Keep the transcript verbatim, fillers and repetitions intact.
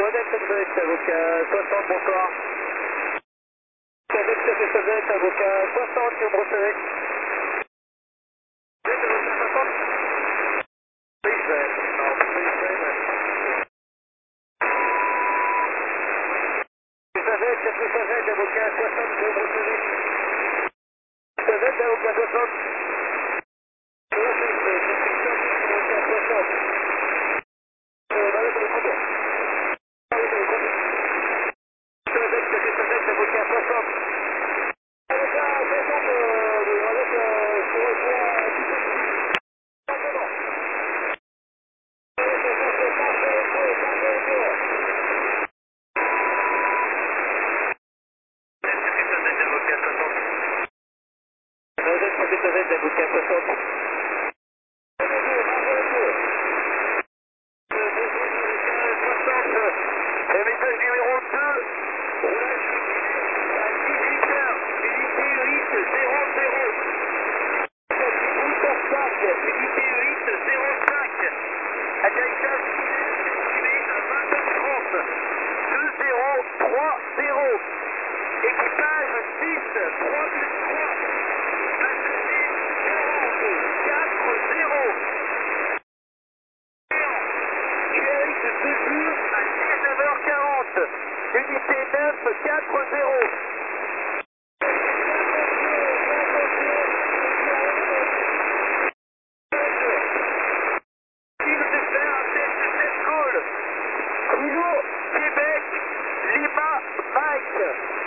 Modèle sept Z, avocat soixante, bonsoir. Québec sept Z, avocat soixante, vous me recevez. Vous êtes avocat soixante? Please, uh, no, please, uh, Savette, c'est Savette, avocat soixante, vous me recevez. Savette, avocat soixante. Message numéro deux, roulage à dix-huit heures, unité huit zéro zéro. Unité huit zéro cinq. Atterrissage estimé à vingt heures trente. deux zéro trois zéro. Équipage six, trois plus trois. Passager quarante, quatre zéro. Q R X deux jours à dix-neuf heures quarante. Unité neuf quatre zéro. Il de faire un test de test call. Kilo, Québec, Lima, Mike.